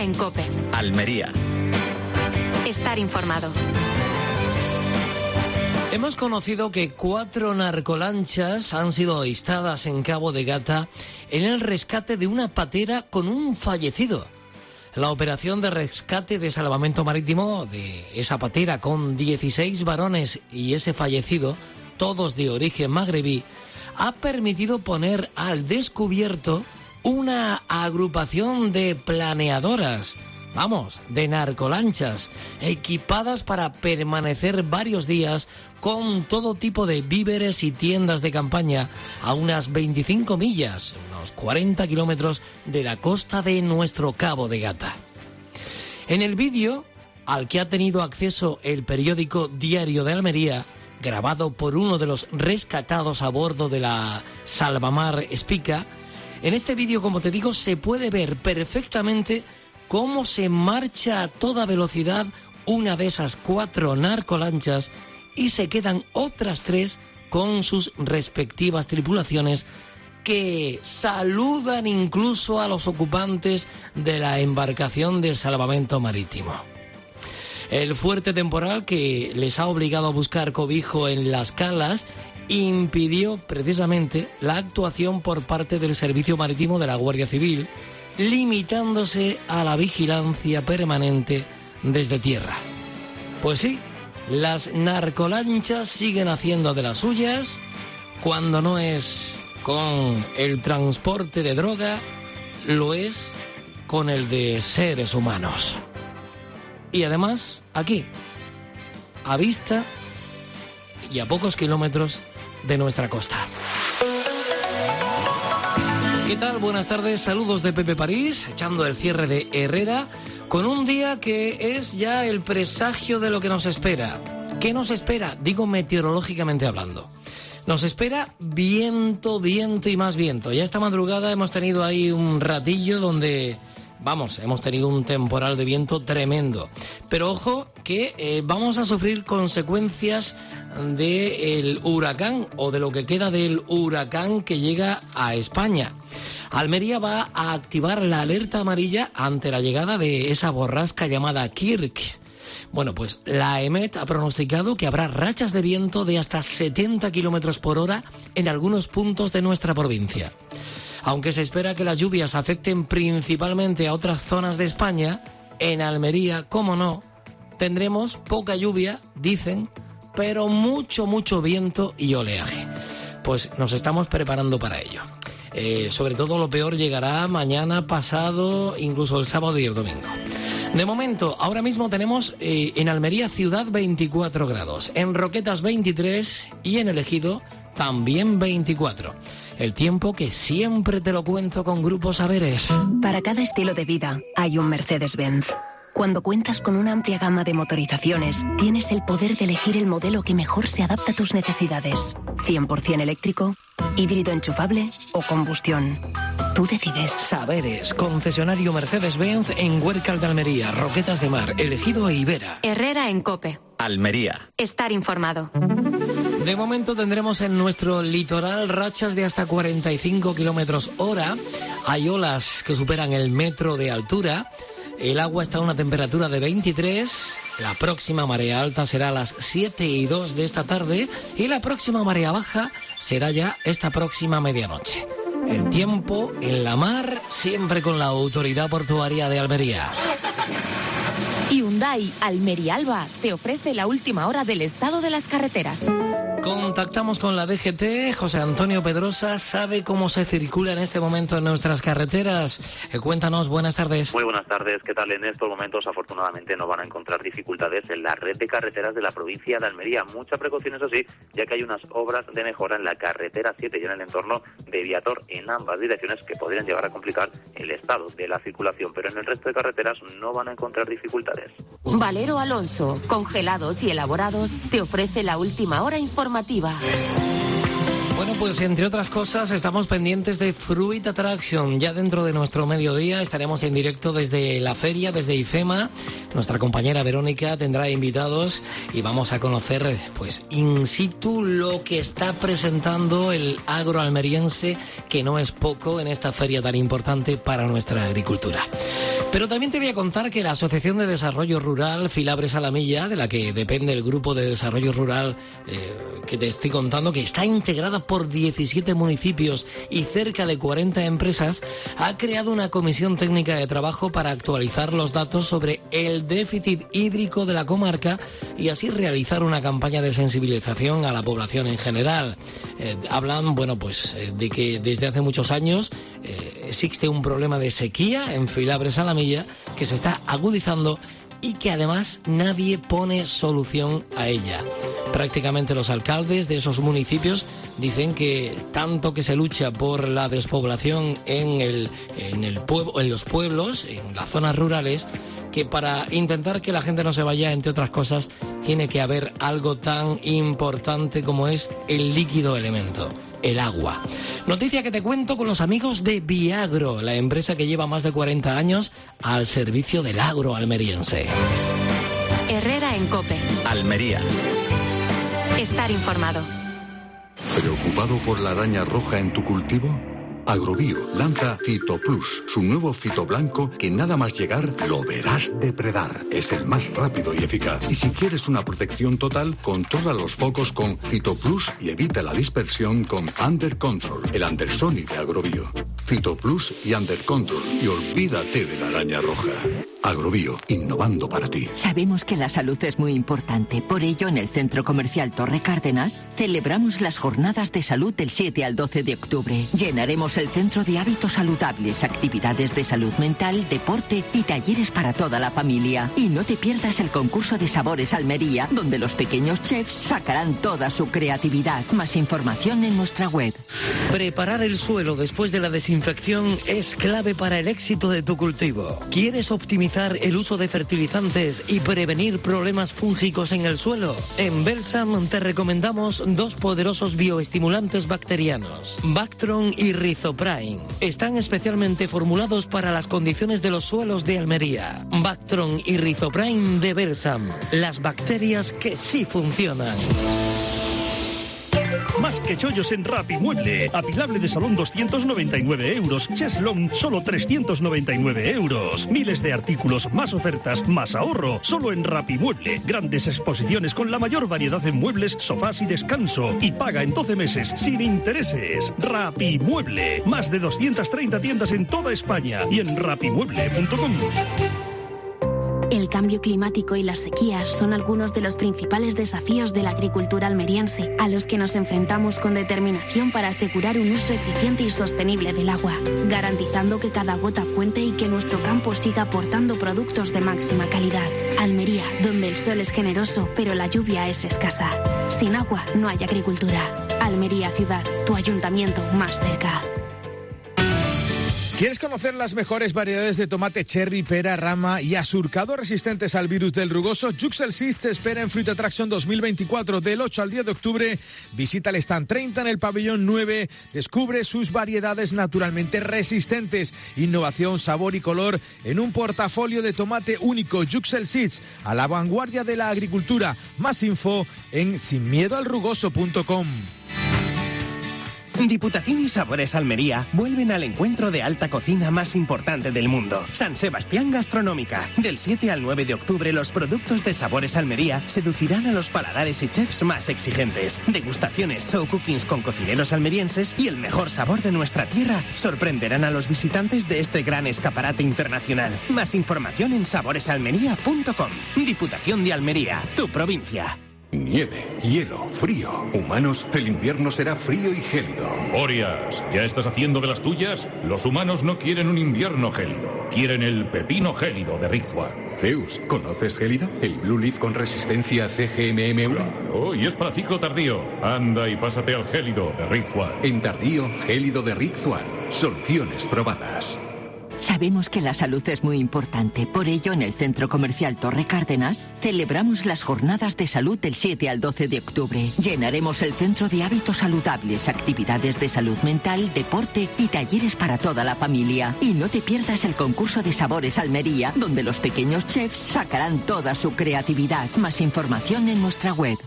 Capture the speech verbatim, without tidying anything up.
Herrera en COPE. Almería. Estar informado. Hemos conocido que cuatro narcolanchas han sido avistadas en Cabo de Gata en el rescate de una patera con un fallecido. La operación de rescate de salvamento marítimo de esa patera con dieciséis varones y ese fallecido, todos de origen magrebí, ha permitido poner al descubierto una agrupación de planeadoras, vamos, de narcolanchas, equipadas para permanecer varios días con todo tipo de víveres y tiendas de campaña a unas veinticinco millas, unos cuarenta kilómetros de la costa de nuestro Cabo de Gata. En el vídeo, al que ha tenido acceso el periódico Diario de Almería, grabado por uno de los rescatados a bordo de la Salvamar Espica, en este vídeo, como te digo, se puede ver perfectamente cómo se marcha a toda velocidad una de esas cuatro narcolanchas y se quedan otras tres con sus respectivas tripulaciones que saludan incluso a los ocupantes de la embarcación de salvamento marítimo. El fuerte temporal que les ha obligado a buscar cobijo en las calas impidió precisamente la actuación por parte del Servicio Marítimo de la Guardia Civil, limitándose a la vigilancia permanente desde tierra. Pues sí, las narcolanchas siguen haciendo de las suyas, cuando no es con el transporte de droga, lo es con el de seres humanos. Y además, aquí, a vista y a pocos kilómetros de nuestra costa. ¿Qué tal? Buenas tardes, saludos de Pepe París, echando el cierre de Herrera, con un día que es ya el presagio de lo que nos espera. ¿Qué nos espera? Digo meteorológicamente hablando. Nos espera viento, viento y más viento. Ya esta madrugada hemos tenido ahí un ratillo donde, vamos, hemos tenido un temporal de viento tremendo. Pero ojo que eh, vamos a sufrir consecuencias del huracán o de lo que queda del huracán que llega a España. Almería va a activar la alerta amarilla ante la llegada de esa borrasca llamada Kirk. Bueno, pues la EMET ha pronosticado que habrá rachas de viento de hasta setenta kilómetros por hora en algunos puntos de nuestra provincia. Aunque se espera que las lluvias afecten principalmente a otras zonas de España, en Almería, como no, tendremos poca lluvia, dicen, pero mucho, mucho viento y oleaje. Pues nos estamos preparando para ello. Eh, sobre todo lo peor llegará mañana, pasado, incluso el sábado y el domingo. De momento, ahora mismo tenemos eh, en Almería ciudad veinticuatro grados, en Roquetas veintitrés y en El Ejido también veinticuatro. El tiempo que siempre te lo cuento con Grupo Saberes. Para cada estilo de vida hay un Mercedes-Benz. Cuando cuentas con una amplia gama de motorizaciones, tienes el poder de elegir el modelo que mejor se adapta a tus necesidades. cien por ciento eléctrico, híbrido enchufable o combustión. Tú decides. Saberes, concesionario Mercedes-Benz en Huércal de Almería, Roquetas de Mar, El Ejido e Ibera. Herrera en COPE. Almería. Estar informado. De momento tendremos en nuestro litoral rachas de hasta cuarenta y cinco kilómetros hora. Hay olas que superan el metro de altura. El agua está a una temperatura de veintitrés. La próxima marea alta será a las siete y dos de esta tarde. Y la próxima marea baja será ya esta próxima medianoche. El tiempo en la mar, siempre con la Autoridad Portuaria de Almería. Hyundai Almería Alba te ofrece la última hora del estado de las carreteras. Contactamos con la D G T. José Antonio Pedrosa sabe cómo se circula en este momento en nuestras carreteras. Eh, cuéntanos, buenas tardes. Muy buenas tardes, ¿qué tal? En estos momentos afortunadamente no van a encontrar dificultades en la red de carreteras de la provincia de Almería. Mucha precaución, eso sí, ya que hay unas obras de mejora en la carretera siete y en el entorno de Viator en ambas direcciones que podrían llegar a complicar el estado de la circulación, pero en el resto de carreteras no van a encontrar dificultades. Valero Alonso, congelados y elaborados, te ofrece la última hora informativa. Bueno, pues entre otras cosas estamos pendientes de Fruit Attraction. Ya dentro de nuestro mediodía estaremos en directo desde la feria, desde IFEMA. Nuestra compañera Verónica tendrá invitados y vamos a conocer pues in situ lo que está presentando el agro almeriense, que no es poco en esta feria tan importante para nuestra agricultura. Pero también te voy a contar que la Asociación de Desarrollo Rural Filabres a la Milla, de la que depende el Grupo de Desarrollo Rural eh, que te estoy contando, que está integrada por diecisiete municipios y cerca de cuarenta empresas, ha creado una comisión técnica de trabajo para actualizar los datos sobre el déficit hídrico de la comarca y así realizar una campaña de sensibilización a la población en general. Eh, hablan, bueno, pues eh, de que desde hace muchos años eh, existe un problema de sequía en Filabres a la Milla que se está agudizando y que además nadie pone solución a ella. Prácticamente los alcaldes de esos municipios dicen que tanto que se lucha por la despoblación en, el, en, el pueblo, en los pueblos, en las zonas rurales, que para intentar que la gente no se vaya, entre otras cosas, tiene que haber algo tan importante como es el líquido elemento. El agua. Noticia que te cuento con los amigos de Viagro, la empresa que lleva más de cuarenta años al servicio del agro almeriense. Herrera en COPE. Almería. Estar informado. ¿Preocupado por la araña roja en tu cultivo? Agrobio lanza Fito Plus, su nuevo fito blanco que nada más llegar lo verás depredar. Es el más rápido y eficaz. Y si quieres una protección total, controla los focos con Fito Plus y evita la dispersión con Under Control, el Andersoni de Agrobio. Fito Plus y Under Control y olvídate de la araña roja. Agrobio, innovando para ti. Sabemos que la salud es muy importante. Por ello, en el Centro Comercial Torre Cárdenas celebramos las jornadas de salud del siete al doce de octubre. Llenaremos el centro de hábitos saludables, actividades de salud mental, deporte y talleres para toda la familia. Y no te pierdas el concurso de Sabores Almería, donde los pequeños chefs sacarán toda su creatividad. Más información en nuestra web. Preparar el suelo después de la desinfección es clave para el éxito de tu cultivo. ¿Quieres optimizar el uso de fertilizantes y prevenir problemas fúngicos en el suelo? En Belsam te recomendamos dos poderosos bioestimulantes bacterianos, Bactron y Rizoprine. Están especialmente formulados para las condiciones de los suelos de Almería. Bactron y Rizoprine de Belsam, las bacterias que sí funcionan. Más que chollos en Rapimueble. Apilable de salón doscientos noventa y nueve euros. Cheslong solo trescientos noventa y nueve euros. Miles de artículos, más ofertas, más ahorro. Solo en Rapimueble. Grandes exposiciones con la mayor variedad en muebles, sofás y descanso. Y paga en doce meses sin intereses. Rapimueble. Más de doscientas treinta tiendas en toda España y en rapimueble punto com. El cambio climático y las sequías son algunos de los principales desafíos de la agricultura almeriense, a los que nos enfrentamos con determinación para asegurar un uso eficiente y sostenible del agua, garantizando que cada gota cuente y que nuestro campo siga aportando productos de máxima calidad. Almería, donde el sol es generoso, pero la lluvia es escasa. Sin agua no hay agricultura. Almería Ciudad, tu ayuntamiento más cerca. ¿Quieres conocer las mejores variedades de tomate cherry, pera, rama y asurcado resistentes al virus del rugoso? Juxel Seeds te espera en Fruit Attraction dos mil veinticuatro del ocho al diez de octubre. Visita el stand treinta en el pabellón nueve. Descubre sus variedades naturalmente resistentes. Innovación, sabor y color en un portafolio de tomate único. Juxel Seeds, a la vanguardia de la agricultura. Más info en sin miedo al rugoso punto com. Diputación y Sabores Almería vuelven al encuentro de alta cocina más importante del mundo, San Sebastián Gastronómica. Del siete al nueve de octubre, los productos de Sabores Almería seducirán a los paladares y chefs más exigentes. Degustaciones, show cookings con cocineros almerienses y el mejor sabor de nuestra tierra sorprenderán a los visitantes de este gran escaparate internacional. Más información en sabores almería punto com. Diputación de Almería, tu provincia. Nieve, hielo, frío. Humanos, el invierno será frío y gélido. Orias, ¿ya estás haciendo de las tuyas? Los humanos no quieren un invierno gélido. Quieren el pepino gélido de Rizwan. Zeus, ¿conoces gélido? El Blue Leaf con resistencia C G M M uno. Claro, y es para ciclo tardío. Anda y pásate al gélido de Rizwan. En tardío, gélido de Rizwan. Soluciones probadas. Sabemos que la salud es muy importante. Por ello, en el Centro Comercial Torre Cárdenas celebramos las jornadas de salud del siete al doce de octubre. Llenaremos el centro de hábitos saludables, actividades de salud mental, deporte y talleres para toda la familia. Y no te pierdas el concurso de Sabores Almería, donde los pequeños chefs sacarán toda su creatividad. Más información en nuestra web.